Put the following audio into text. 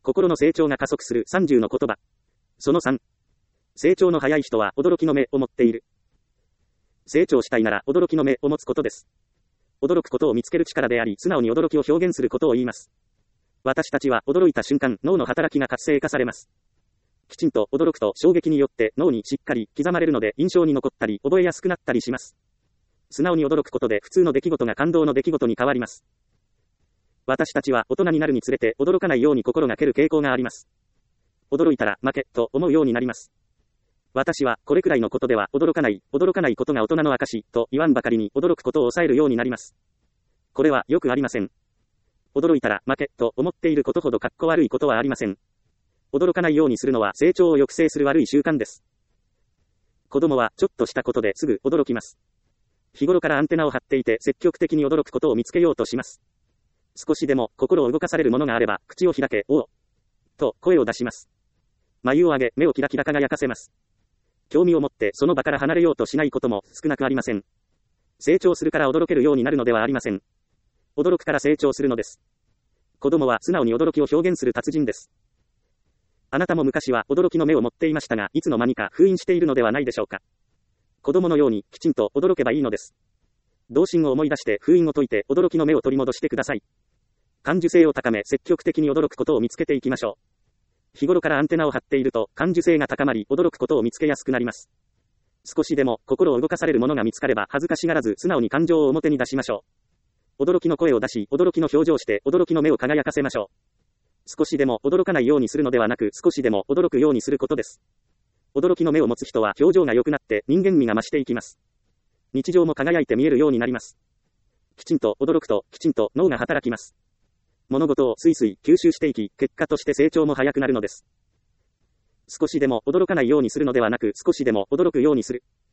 心の成長が加速する30の言葉。その3。成長の早い人は驚きの目を持っている。成長したいなら驚きの目を持つことです。驚くことを見つける力であり、素直に驚きを表現することを言います。私たちは驚いた瞬間、脳の働きが活性化されます。きちんと驚くと衝撃によって脳にしっかり刻まれるので印象に残ったり覚えやすくなったりします。素直に驚くことで普通の出来事が感動の出来事に変わります。私たちは大人になるにつれて驚かないように心がける傾向があります。驚いたら負けと思うようになります。私はこれくらいのことでは驚かないことが大人の証と言わんばかりに驚くことを抑えるようになります。これはよくありません。驚いたら負けと思っていることほどかっこ悪いことはありません。驚かないようにするのは成長を抑制する悪い習慣です。子供はちょっとしたことですぐ驚きます。日頃からアンテナを張っていて積極的に驚くことを見つけようとします。少しでも心を動かされるものがあれば口を開け、おおと声を出します。眉を上げ、目をキラキラ輝かせます。興味を持ってその場から離れようとしないことも少なくありません。成長するから驚けるようになるのではありません。驚くから成長するのです。子供は素直に驚きを表現する達人です。あなたも昔は驚きの目を持っていましたが、いつの間にか封印しているのではないでしょうか。子供のようにきちんと驚けばいいのです。童心を思い出して封印を解いて驚きの目を取り戻してください。感受性を高め積極的に驚くことを見つけていきましょう。日頃からアンテナを張っていると感受性が高まり驚くことを見つけやすくなります。少しでも心を動かされるものが見つかれば恥ずかしがらず素直に感情を表に出しましょう。驚きの声を出し、驚きの表情をして驚きの目を輝かせましょう。少しでも驚かないようにするのではなく、少しでも驚くようにすることです。驚きの目を持つ人は表情が良くなって人間味が増していきます。日常も輝いて見えるようになります。きちんと驚くと、きちんと脳が働きます。物事をスイスイ吸収していき、結果として成長も早くなるのです。少しでも驚かないようにするのではなく、少しでも驚くようにする。